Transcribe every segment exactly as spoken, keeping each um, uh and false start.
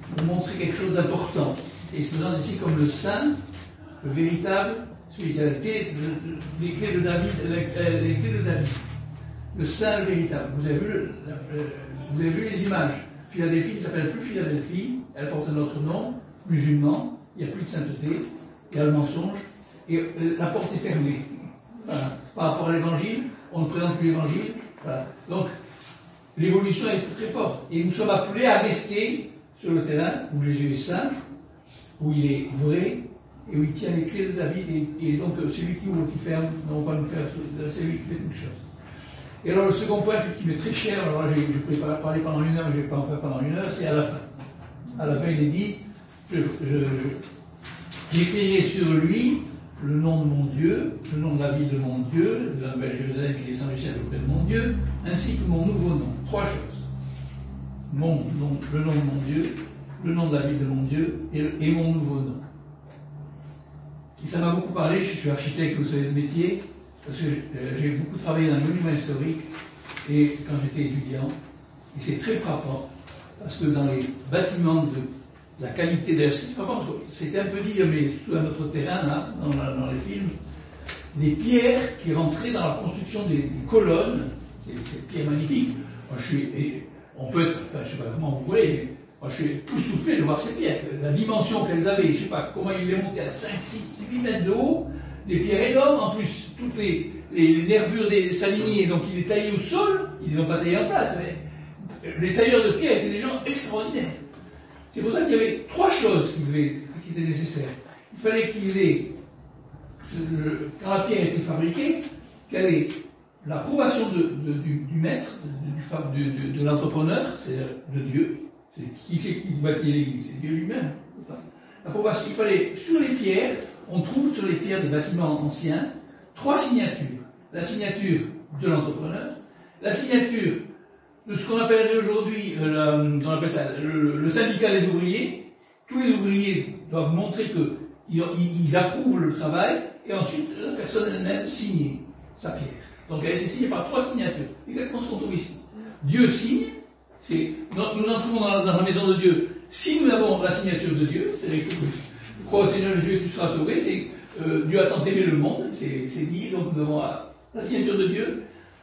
pour montrer quelque chose d'important. Et il se présente ici comme le saint, le véritable, celui qui a les clés de, les clés de David, les, les clés de David. Le saint, le véritable. Vous avez vu, le, le, vous avez vu les images. Philadelphie ne s'appelle plus Philadelphie, elle porte un autre nom, musulman, il n'y a plus de sainteté, il y a le mensonge, et la porte est fermée. Voilà. Par rapport à l'évangile, on ne présente plus l'évangile. Voilà. Donc, l'évolution est très forte. Et nous sommes appelés à rester sur le terrain où Jésus est saint, où il est vrai, et où il tient les clés de David, et, et donc celui qui ouvre, qui ferme, ne va pas nous faire, c'est lui qui fait toutes choses. Et alors le second point qui m'est très cher, alors là je ne pourrais pas parler pendant une heure, mais je ne vais pas en faire pendant une heure, c'est à la fin. À la fin il est dit, je, je, je, j'écrirai sur lui le nom de mon Dieu, le nom de la ville de mon Dieu, de la nouvelle Jérusalem qui descend du ciel auprès de mon Dieu, ainsi que mon nouveau nom. Trois choses. Mon nom, le nom de mon Dieu, le nom de la ville de mon Dieu et, et mon nouveau nom. Et ça m'a beaucoup parlé, je suis architecte, vous savez, de métier, parce que j'ai beaucoup travaillé dans le monument historique, et quand j'étais étudiant, et c'est très frappant, parce que dans les bâtiments de la qualité de c'est frappant, c'était un peu dit, mais surtout à notre terrain, là, dans, dans les films, des pierres qui rentraient dans la construction des, des colonnes, c'est ces pierres magnifiques. Moi, je suis, et on peut être, enfin, je ne sais pas comment vous voulez, mais moi, je suis époustouflé de voir ces pierres, la dimension qu'elles avaient, je ne sais pas comment ils les montaient à cinq, six, huit mètres de haut, des pierres énormes, en plus, toutes les, les, les nervures des s'alignaient, donc ils les taillaient au sol, ils ne les ont pas taillés en place, mais les tailleurs de pierre étaient des gens extraordinaires. C'est pour ça qu'il y avait trois choses qui, devaient, qui étaient nécessaires. Il fallait qu'ils aient, quand la pierre était fabriquée, qu'elle ait l'approbation de, de, du, du maître, du, du, de, de l'entrepreneur, c'est-à-dire de Dieu. C'est qui fait qui bâtit l'église, c'est Dieu lui-même. L'approbation, il fallait, sur les pierres, on trouve sur les pierres des bâtiments anciens, trois signatures. La signature de l'entrepreneur, la signature de ce qu'on appellerait aujourd'hui, euh, on appelle ça, le, le syndicat des ouvriers. Tous les ouvriers doivent montrer qu'ils ils approuvent le travail, et ensuite la personne elle-même signe sa pierre. Donc elle a été signée par trois signatures, exactement ce qu'on trouve ici. Dieu signe, c'est, nous, nous entrons dans la, dans la maison de Dieu. Si nous avons la signature de Dieu, c'est-à-dire que je crois au Seigneur Jésus et tu seras sauvé, c'est euh, Dieu a tant aimé le monde, c'est, c'est dit, donc nous avons la, la signature de Dieu.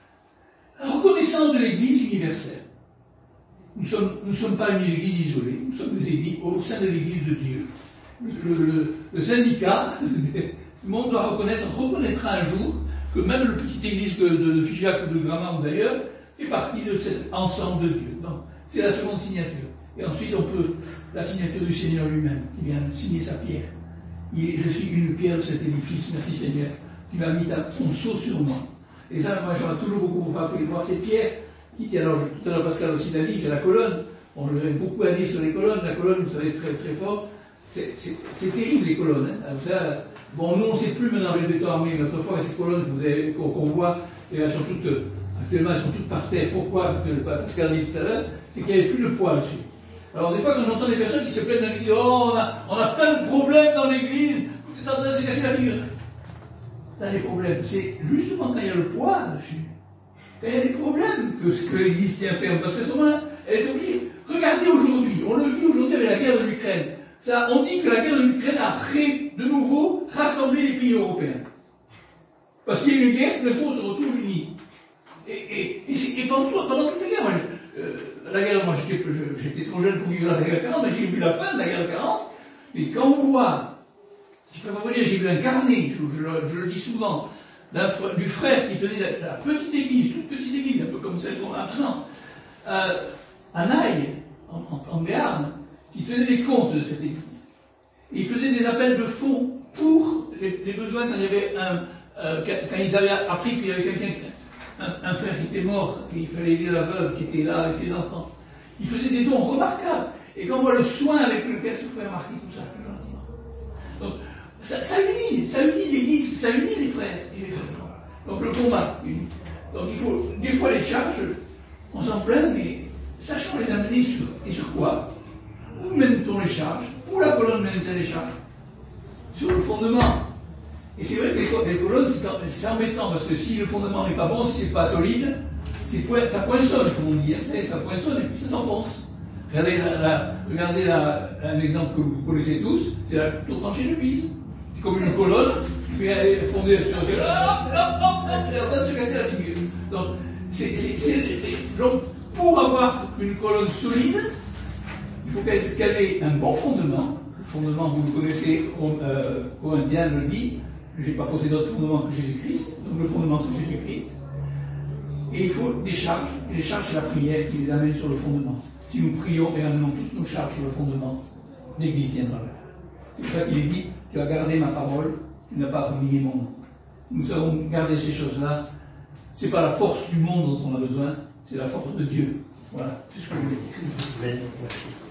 La reconnaissance de l'Église universelle. Nous ne sommes, nous sommes pas une Église isolée, nous sommes des églises au sein de l'Église de Dieu. Le, le, le syndicat, le monde doit reconnaître, reconnaîtra un jour que même le petite église de, de, de Figeac ou de Gramat ou d'ailleurs fait partie de cet ensemble de Dieu. Donc, c'est la seconde signature. Et ensuite, on peut, la signature du Seigneur lui-même, qui vient signer sa pierre. Il est, je suis une pierre de cet édifice, merci Seigneur, qui m'a mis ton sceau sur moi. Et ça, moi, j'aurais toujours beaucoup frappé de voir ces pierres, qui tiennent, alors, tout à l'heure, Pascal aussi l'a dit, c'est la colonne. On aurait beaucoup à dire sur les colonnes. La colonne, vous savez, très, très fort. C'est, c'est, c'est terrible, les colonnes, hein. Alors, ça, bon, nous, on ne sait plus maintenant avec le béton armé, mais autrefois, ces colonnes que vous avez, qu'on, qu'on voit, et elles sont toutes, actuellement, elles sont toutes par terre. Pourquoi? Pascal l'a dit tout à l'heure, c'est qu'il n'y avait plus de poids dessus. Alors, des fois, quand j'entends des personnes qui se plaignent dans l'église, oh, on a, on a plein de problèmes dans l'église, tout est en train de se casser la figure. Ça, les problèmes, c'est justement quand il y a le poids dessus, quand il y a des problèmes que ce que l'église tient ferme, parce qu'à ce moment-là, elle est obligée. Regardez aujourd'hui, on le vit aujourd'hui avec la guerre de l'Ukraine. Ça, on dit que la guerre de l'Ukraine a pré, de nouveau rassemblé les pays européens. Parce qu'il y a une guerre, le fond se retrouve unis. Et, et, et, et pendant, pendant toute la guerre, moi, je, euh, la guerre, moi j'étais, j'étais trop jeune pour vivre la guerre de quarante, mais j'ai vu la fin de la guerre de quarante. Mais quand on voit, je peux vous dire, j'ai vu un carnet, je, je, je le dis souvent, d'un, du frère qui tenait la, la petite église, toute petite église, un peu comme celle qu'on a maintenant, euh, à Naï, en, en, en Béarn, qui tenait les comptes de cette église. Et il faisait des appels de fonds pour les, les besoins quand il y avait un, euh, quand ils avaient appris qu'il y avait quelqu'un, un, un frère qui était mort, et il fallait aider la veuve qui était là avec ses enfants. Il faisait des dons remarquables. Et quand on voit le soin avec lequel ce frère marquait tout ça, plus gentiment. Donc, ça, ça unit, ça unit l'église, ça unit les frères et les sœurs. Donc le combat unit. Donc il faut, des fois les charges, on s'en plaint, mais sachant les amener sur, et sur quoi? Où mène-t-on les charges? Où la colonne mène-t-elle les charges? Sur le fondement. Et c'est vrai que les, les colonnes, c'est, c'est embêtant, parce que si le fondement n'est pas bon, si c'est pas solide, c'est, ça poinçonne, comme on dit, hein, ça poinçonne et puis ça s'enfonce. Regardez, la, la, regardez la, un exemple que vous connaissez tous, c'est la tour d'Angénoise. C'est comme une colonne, puis elle est fondée sur laquelle, hop, hop, hop, elle est en train de se casser la figure. Donc, c'est, c'est, c'est, donc, pour avoir une colonne solide, il faut qu'elle, qu'elle ait un bon fondement. Le fondement, vous le connaissez, euh, Corinthiens le dit, je n'ai pas posé d'autre fondement que Jésus-Christ, donc le fondement c'est Jésus-Christ. Et il faut des charges, et les charges c'est la prière qui les amène sur le fondement. Si nous prions et amenons toutes nos charges sur le fondement, l'Église viendra là. C'est pour ça qu'il est dit, tu as gardé ma parole, tu n'as pas renié mon nom. Nous avons gardé ces choses-là. C'est pas la force du monde dont on a besoin, c'est la force de Dieu. Voilà, c'est ce que je voulais dire. Merci.